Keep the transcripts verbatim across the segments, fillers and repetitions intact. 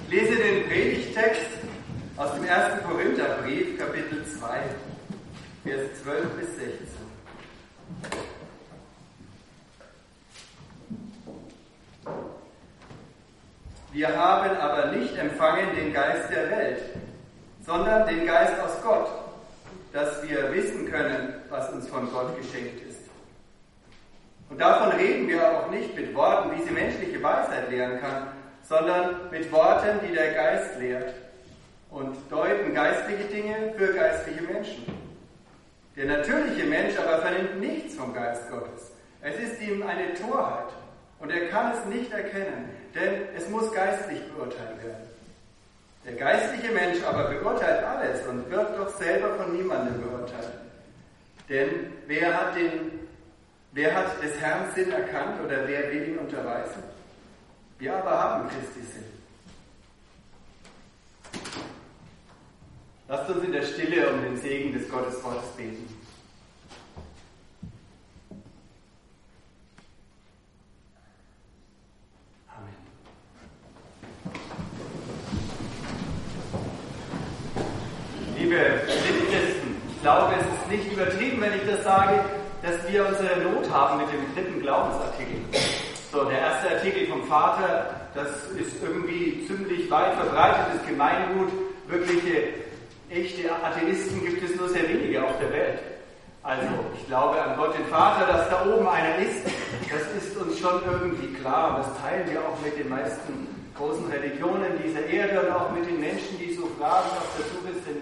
Ich lese den Predigttext aus dem ersten Korintherbrief, Kapitel zwei, Vers zwölf bis sechzehn. Wir haben aber nicht empfangen den Geist der Welt, sondern den Geist aus Gott, dass wir wissen können, was uns von Gott geschenkt ist. Und davon reden wir auch nicht mit Worten, wie sie menschliche Weisheit lehren kann, sondern mit Worten, die der Geist lehrt, und deuten geistliche Dinge für geistliche Menschen. Der natürliche Mensch aber vernimmt nichts vom Geist Gottes. Es ist ihm eine Torheit und er kann es nicht erkennen, denn es muss geistlich beurteilt werden. Der geistliche Mensch aber beurteilt alles und wird doch selber von niemandem beurteilt. Denn wer hat, den, wer hat des Herrn Sinn erkannt oder wer will ihn unterweisen? Wir aber haben Christi Sinn. Lasst uns in der Stille um den Segen des Gotteswortes beten. Amen. Liebe Mitchristen, ich glaube, es ist nicht übertrieben, wenn ich das sage, dass wir unsere Not haben mit dem dritten Glaubensartikel. So, der erste Artikel vom Vater, das ist irgendwie ziemlich weit verbreitetes Gemeingut. Wirkliche, echte Atheisten gibt es nur sehr wenige auf der Welt. Also, ich glaube an Gott den Vater, dass da oben einer ist, das ist uns schon irgendwie klar. Und das teilen wir auch mit den meisten großen Religionen dieser Erde und auch mit den Menschen, die so fragend auf der Suche sind.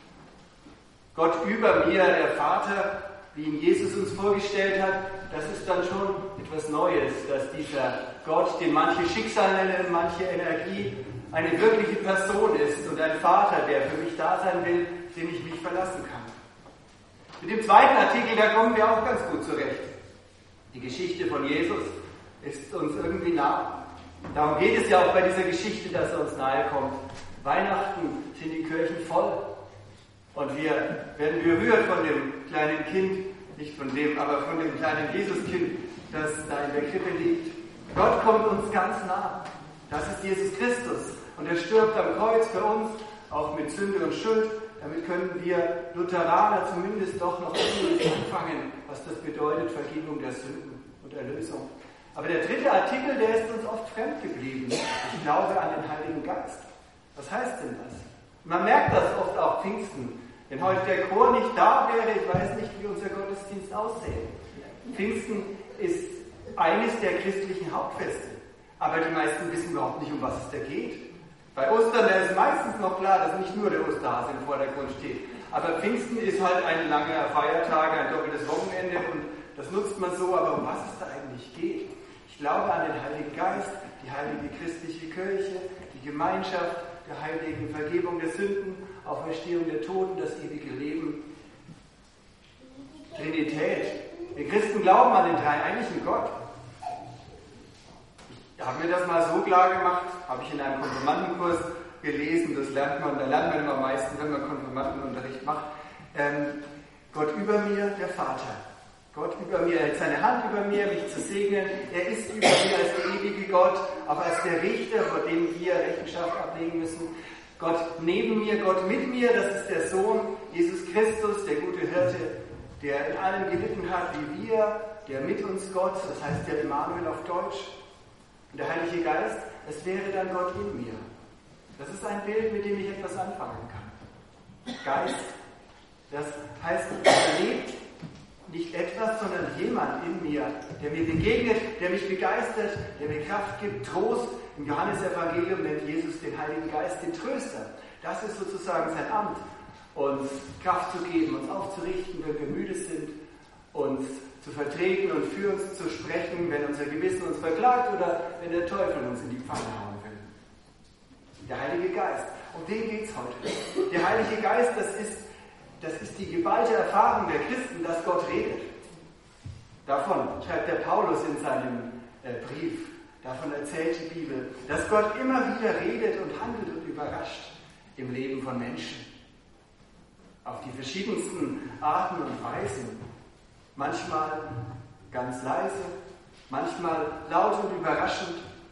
Gott über mir, der Vater, wie ihn Jesus uns vorgestellt hat, das ist dann schon etwas Neues, dass dieser Gott, den manche Schicksal nennen, manche Energie, eine wirkliche Person ist und ein Vater, der für mich da sein will, dem ich mich verlassen kann. Mit dem zweiten Artikel, da kommen wir auch ganz gut zurecht. Die Geschichte von Jesus ist uns irgendwie nah. Darum geht es ja auch bei dieser Geschichte, dass er uns nahe kommt. Weihnachten sind die Kirchen voll. Und wir werden berührt von dem kleinen Kind, nicht von dem, aber von dem kleinen Jesuskind, das da in der Krippe liegt. Gott kommt uns ganz nah. Das ist Jesus Christus. Und er stirbt am Kreuz für uns, auch mit Sünde und Schuld. Damit können wir Lutheraner zumindest doch noch anfangen, was das bedeutet, Vergebung der Sünden und Erlösung. Aber der dritte Artikel, der ist uns oft fremd geblieben. Ich glaube an den Heiligen Geist. Was heißt denn das? Man merkt das oft auch Pfingsten. Wenn heute der Chor nicht da wäre, ich weiß nicht, wie unser Gottesdienst aussähe. Pfingsten ist eines der christlichen Hauptfeste. Aber die meisten wissen überhaupt nicht, um was es da geht. Bei Ostern, da ist meistens noch klar, dass nicht nur der Osterhase im Vordergrund steht. Aber Pfingsten ist halt ein langer Feiertag, ein doppeltes Wochenende und das nutzt man so, aber um was es da eigentlich geht. Ich glaube an den Heiligen Geist, die heilige christliche Kirche, die Gemeinschaft der heiligen Vergebung der Sünden, Auferstehung der Toten, das ewige Leben. Trinität. Wir Christen glauben an den dreieinigen Gott. Ich habe mir das mal so klar gemacht, habe ich in einem Konfirmandenkurs gelesen, das lernt man, da lernt man immer am meisten, wenn man Konfirmandenunterricht macht. Ähm, Gott über mir, der Vater. Gott über mir, er hält seine Hand über mir, mich zu segnen. Er ist über mir als der ewige Gott, auch als der Richter, vor dem wir Rechenschaft ablegen müssen. Gott neben mir, Gott mit mir, das ist der Sohn, Jesus Christus, der gute Hirte, der in allem gelitten hat wie wir, der mit uns Gott, das heißt der Immanuel auf Deutsch. Und der Heilige Geist, es wäre dann Gott in mir. Das ist ein Bild, mit dem ich etwas anfangen kann. Geist, das heißt, er lebt nicht etwas, sondern jemand in mir, der mir begegnet, der mich begeistert, der mir Kraft gibt, Trost. Im Johannesevangelium nennt Jesus den Heiligen Geist den Tröster. Das ist sozusagen sein Amt, uns Kraft zu geben, uns aufzurichten, wenn wir müde sind, uns zu vertreten und für uns zu sprechen, wenn unser Gewissen uns verklagt oder wenn der Teufel uns in die Pfanne hauen will. Der Heilige Geist. Um den geht es heute. Der Heilige Geist, das ist, das ist die geballte Erfahrung der Christen, dass Gott redet. Davon schreibt der Paulus in seinem äh, Brief. Davon erzählt die Bibel, dass Gott immer wieder redet und handelt und überrascht im Leben von Menschen. Auf die verschiedensten Arten und Weisen. Manchmal ganz leise, manchmal laut und überraschend,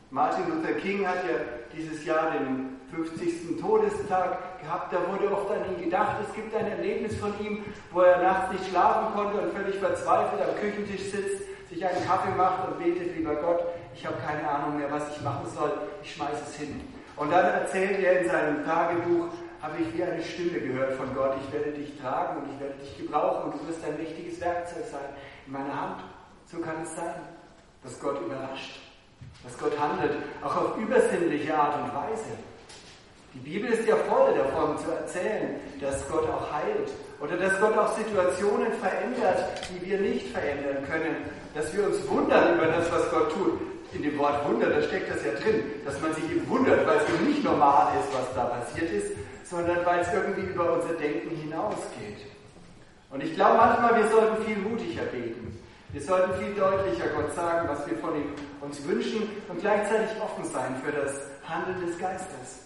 Martin Luther King hat ja dieses Jahr den fünfzigsten Todestag gehabt. Da wurde oft an ihn gedacht. Es gibt ein Erlebnis von ihm, wo er nachts nicht schlafen konnte und völlig verzweifelt am Küchentisch sitzt, sich einen Kaffee macht und betet: Lieber Gott, ich habe keine Ahnung mehr, was ich machen soll, ich schmeiße es hin. Und dann erzählt er in seinem Tagebuch: Habe ich wie eine Stimme gehört von Gott: Ich werde dich tragen und ich werde dich gebrauchen und du wirst ein mächtiges Werkzeug sein in meiner Hand. So kann es sein, dass Gott überrascht, dass Gott handelt, auch auf übersinnliche Art und Weise. Die Bibel ist ja voll davon zu erzählen, dass Gott auch heilt oder dass Gott auch Situationen verändert, die wir nicht verändern können, dass wir uns wundern über das, was Gott tut. In dem Wort Wunder, da steckt das ja drin, dass man sich eben wundert, weil es eben nicht normal ist, was da passiert ist, sondern weil es irgendwie über unser Denken hinausgeht. Und ich glaube manchmal, wir sollten viel mutiger beten. Wir sollten viel deutlicher Gott sagen, was wir von ihm uns wünschen und gleichzeitig offen sein für das Handeln des Geistes.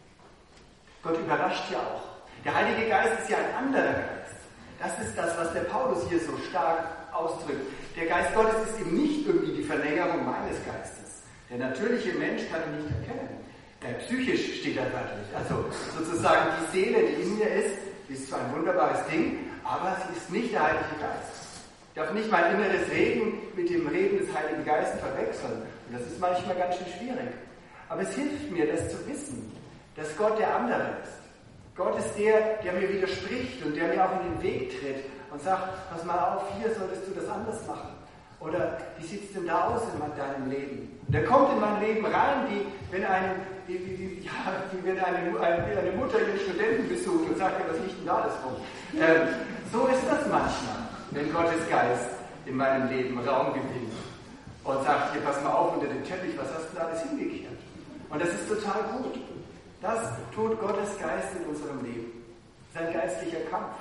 Gott überrascht ja auch. Der Heilige Geist ist ja ein anderer Geist. Das ist das, was der Paulus hier so stark ausdrückt. Der Geist Gottes ist eben nicht irgendwie die Verlängerung meines Geistes. Der natürliche Mensch kann ihn nicht erkennen. Äh, psychisch steht da wörtlich. Also sozusagen die Seele, die in mir ist, ist zwar ein wunderbares Ding, aber sie ist nicht der Heilige Geist. Ich darf nicht mein inneres Reden mit dem Reden des Heiligen Geistes verwechseln. Und das ist manchmal ganz schön schwierig. Aber es hilft mir, das zu wissen, dass Gott der andere ist. Gott ist der, der mir widerspricht und der mir auch in den Weg tritt und sagt: Pass mal auf, hier solltest du das anders machen. Oder wie sieht es denn da aus in deinem Leben? Und der kommt in mein Leben rein, wie wenn, ein, wie, wie, wie, ja, wie wenn eine, eine, eine Mutter ihren Studenten besucht und sagt: Ja, was liegt denn da alles rum? Ähm, so ist das manchmal, wenn Gottes Geist in meinem Leben Raum gewinnt und sagt: Hier, pass mal auf, unter dem Teppich, was hast du da alles hingekehrt? Und das ist total gut. Das tut Gottes Geist in unserem Leben. Das ist ein geistlicher Kampf.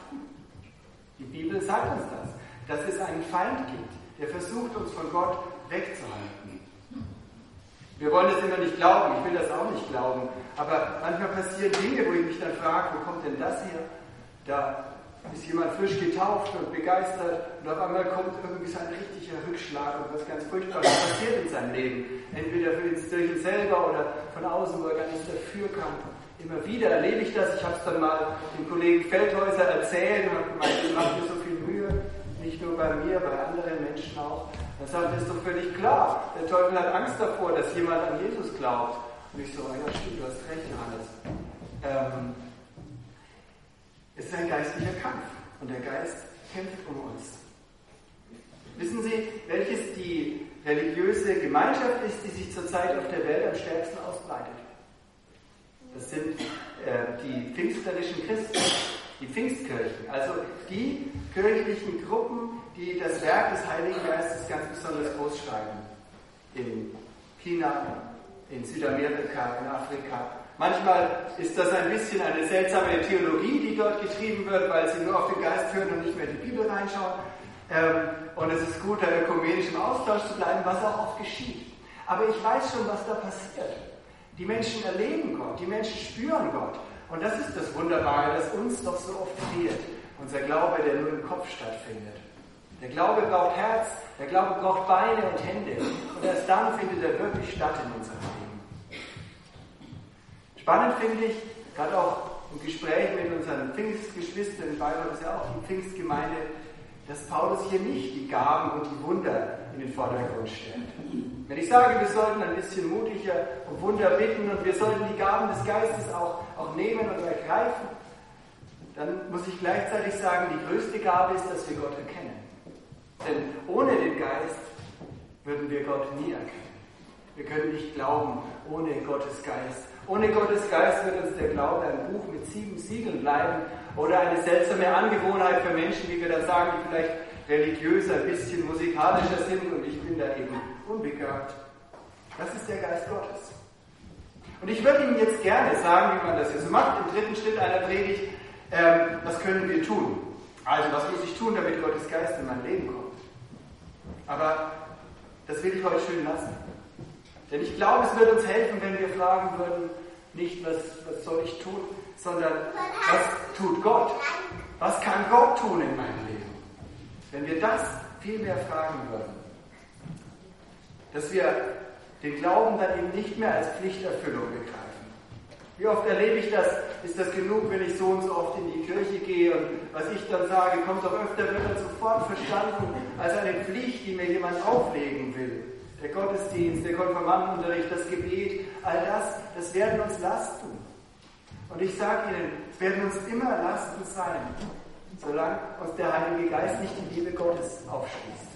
Die Bibel sagt uns das, dass es einen Feind gibt, der versucht, uns von Gott wegzuhalten. Wir wollen das immer nicht glauben, ich will das auch nicht glauben, aber manchmal passieren Dinge, wo ich mich dann frage: Wo kommt denn das her? Da ist jemand frisch getauft und begeistert und auf einmal kommt irgendwie so ein richtiger Rückschlag und was ganz Furchtbares passiert in seinem Leben. Entweder durch ihn selber oder von außen, wo er gar nicht dafür kann. Immer wieder erlebe ich das. Ich habe es dann mal dem Kollegen Feldhäuser erzählt und habe gemeint: Ich mache mir so viel Mühe, nicht nur bei mir, bei anderen Menschen auch. Dann sagt er: Ist doch völlig klar, der Teufel hat Angst davor, dass jemand an Jesus glaubt. Und ich so: Ja, stimmt, du hast recht, Johannes. Ähm, Es ist ein geistlicher Kampf und der Geist kämpft um uns. Wissen Sie, welches die religiöse Gemeinschaft ist, die sich zurzeit auf der Welt am stärksten ausbreitet? Das sind äh, die pfingsterischen Christen, die Pfingstkirchen, also die kirchlichen Gruppen, die das Werk des Heiligen Geistes ganz besonders groß schreiben. In China, in Südamerika, in Afrika. Manchmal ist das ein bisschen eine seltsame Theologie, die dort getrieben wird, weil sie nur auf den Geist hören und nicht mehr in die Bibel reinschauen. Ähm, und es ist gut, da ökumenisch im Austausch zu bleiben, was auch oft geschieht. Aber ich weiß schon, was da passiert. Die Menschen erleben Gott, die Menschen spüren Gott. Und das ist das Wunderbare, das uns doch so oft fehlt. Unser Glaube, der nur im Kopf stattfindet. Der Glaube braucht Herz, der Glaube braucht Beine und Hände. Und erst dann findet er wirklich statt in unserem Leben. Spannend finde ich, gerade auch im Gespräch mit unseren Pfingstgeschwistern, in Bayreuth ist ja auch die Pfingstgemeinde, dass Paulus hier nicht die Gaben und die Wunder in den Vordergrund stellt. Wenn ich sage, wir sollten ein bisschen mutiger um Wunder bitten und wir sollten die Gaben des Geistes auch, auch nehmen und ergreifen, dann muss ich gleichzeitig sagen, die größte Gabe ist, dass wir Gott erkennen. Denn ohne den Geist würden wir Gott nie erkennen. Wir können nicht glauben ohne Gottes Geist. Ohne Gottes Geist wird uns der Glaube ein Buch mit sieben Siegeln bleiben oder eine seltsame Angewohnheit für Menschen, wie wir dann sagen, die vielleicht religiös ein bisschen musikalischer sind und ich bin da eben unbegabt. Das ist der Geist Gottes. Und ich würde Ihnen jetzt gerne sagen, wie man das hier so macht, im dritten Schritt einer Predigt, ähm, was können wir tun? Also, was muss ich tun, damit Gottes Geist in mein Leben kommt? Aber das will ich heute schön lassen. Denn ich glaube, es wird uns helfen, wenn wir fragen würden, nicht, was, was soll ich tun, sondern was tut Gott? Was kann Gott tun in meinem Leben? Wenn wir das viel mehr fragen würden, dass wir den Glauben dann eben nicht mehr als Pflichterfüllung begreifen. Wie oft erlebe ich das? Ist das genug, wenn ich so und so oft in die Kirche gehe und was ich dann sage, kommt doch öfter, wird dann sofort verstanden als eine Pflicht, die mir jemand auflegen will. Der Gottesdienst, der Konfirmandenunterricht, das Gebet, all das, das werden uns Lasten. Und ich sage Ihnen, es werden uns immer Lasten sein, solange uns der Heilige Geist nicht die Liebe Gottes aufschließt.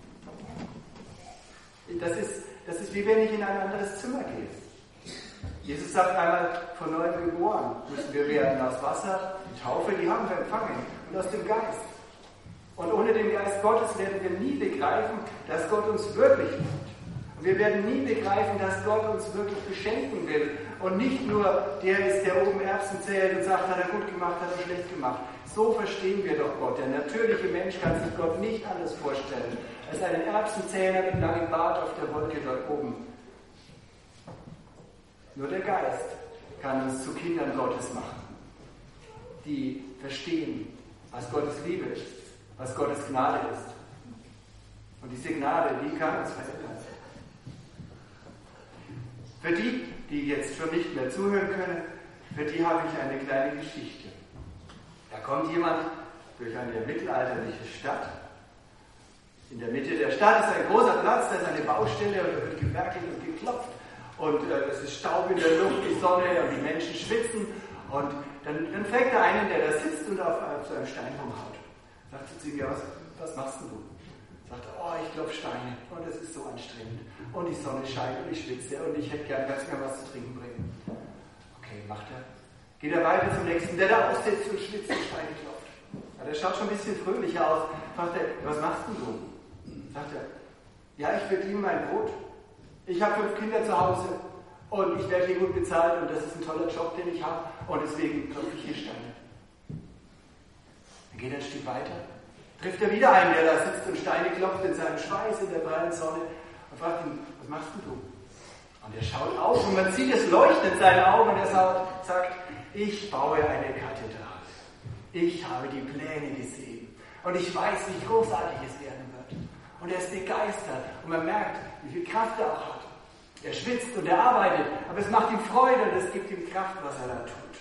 Das ist, das ist wie wenn ich in ein anderes Zimmer gehe. Jesus sagt einmal, von neuem geboren müssen wir werden aus Wasser, die Taufe, die haben wir empfangen, und aus dem Geist. Und ohne den Geist Gottes werden wir nie begreifen, dass Gott uns wirklich liebt. Und wir werden nie begreifen, dass Gott uns wirklich beschenken will und nicht nur der ist, der oben Erbsen zählt und sagt, hat er gut gemacht, hat er schlecht gemacht. So verstehen wir doch Gott. Der natürliche Mensch kann sich Gott nicht anders vorstellen als einen Erbsenzähler mit langem Bart auf der Wolke dort oben. Nur der Geist kann uns zu Kindern Gottes machen, die verstehen, was Gottes Liebe ist, was Gottes Gnade ist. Und diese Gnade, die kann uns verändern. Für die, die jetzt schon nicht mehr zuhören können, für die habe ich eine kleine Geschichte. Da kommt jemand durch eine mittelalterliche Stadt. In der Mitte der Stadt ist ein großer Platz, da ist eine Baustelle und da wird gewerkelt und geklopft. Und äh, es ist Staub in der Luft, die Sonne und die Menschen schwitzen. Und dann, dann fragt der einen, der da sitzt und auf, auf so einem Stein rumhaut. Sagt zu ihm, ja, was, was machst denn du? Sagt er, oh, ich klopfe Steine und es ist so anstrengend. Und die Sonne scheint und ich schwitze und ich hätte gern ganz mehr was zu trinken bringen. Okay, macht er. Geht er weiter zum nächsten, der da aussitzt und schwitzt und Steine klopft. Ja, der schaut schon ein bisschen fröhlicher aus. Fragt er, was machst denn du? Sagt er, ja, ich verdiene mein Brot. Ich habe fünf Kinder zu Hause und ich werde hier gut bezahlt und das ist ein toller Job, den ich habe und deswegen klopfe ich hier Steine. Dann geht er ein Stück weiter, trifft er wieder einen, der da sitzt und Steine klopft in seinem Schweiß in der prallen Sonne und fragt ihn, was machst denn du? Und er schaut auf und man sieht es leuchten in seinen Augen und er sagt, ich baue eine Kathedrale. Ich habe die Pläne gesehen und ich weiß, wie großartig es werden wird. Und er ist begeistert und man merkt, wie viel Kraft er auch hat. Er schwitzt und er arbeitet, aber es macht ihm Freude und es gibt ihm Kraft, was er da tut.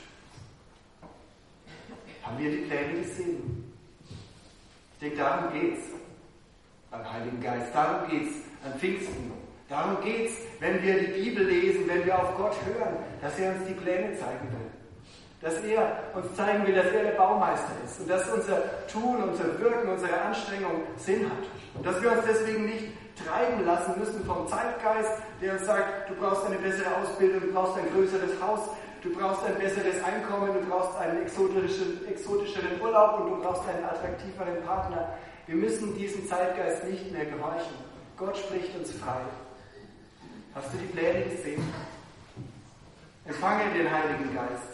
Haben wir die Pläne gesehen? Ich denke, darum geht es beim Heiligen Geist. Darum geht es an Pfingsten. Darum geht es, wenn wir die Bibel lesen, wenn wir auf Gott hören, dass er uns die Pläne zeigen will. Dass er uns zeigen will, dass er der Baumeister ist und dass unser Tun, unser Wirken, unsere Anstrengung Sinn hat. Und dass wir uns deswegen nicht treiben lassen müssen vom Zeitgeist, der uns sagt, du brauchst eine bessere Ausbildung, du brauchst ein größeres Haus, du brauchst ein besseres Einkommen, du brauchst einen exotischen, exotischeren Urlaub und du brauchst einen attraktiveren Partner. Wir müssen diesem Zeitgeist nicht mehr gehorchen. Gott spricht uns frei. Hast du die Pläne gesehen? Empfange den Heiligen Geist.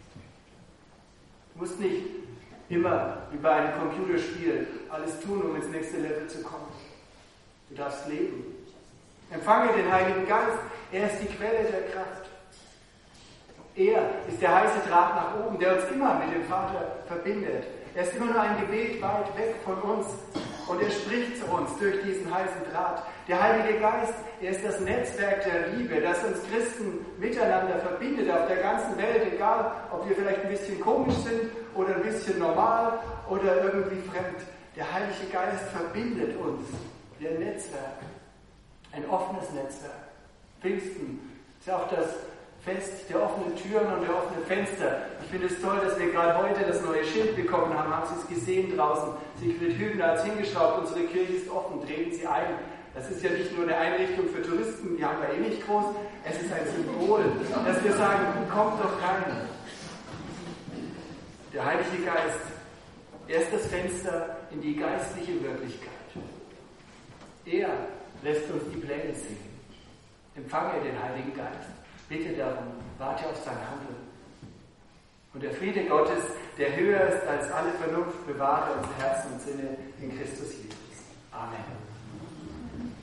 Du musst nicht immer wie bei einem Computerspiel alles tun, um ins nächste Level zu kommen. Du darfst leben. Empfange den Heiligen Geist. Er ist die Quelle der Kraft. Er ist der heiße Draht nach oben, der uns immer mit dem Vater verbindet. Er ist immer nur ein Gebet weit weg von uns und er spricht zu uns durch diesen heißen Draht. Der Heilige Geist, er ist das Netzwerk der Liebe, das uns Christen miteinander verbindet auf der ganzen Welt, egal ob wir vielleicht ein bisschen komisch sind oder ein bisschen normal oder irgendwie fremd. Der Heilige Geist verbindet uns, wie ein Netzwerk, ein offenes Netzwerk. Pfingsten ist ja auch das Fest der offenen Türen und der offenen Fenster. Ich finde es toll, dass wir gerade heute das neue Schild bekommen haben. Haben Sie es gesehen draußen? Siegfried Hübner hat es hingeschraubt. Unsere Kirche ist offen. Treten Sie ein. Das ist ja nicht nur eine Einrichtung für Touristen, die haben wir eh nicht groß. Es ist ein Symbol, dass wir sagen, kommt doch rein. Der Heilige Geist, er ist das Fenster in die geistliche Wirklichkeit. Er lässt uns die Pläne sehen. Empfange den Heiligen Geist. Bitte darum, warte auf sein Handeln. Und der Friede Gottes, der höher ist als alle Vernunft, bewahre unsere Herzen und Sinne in Christus Jesus. Amen.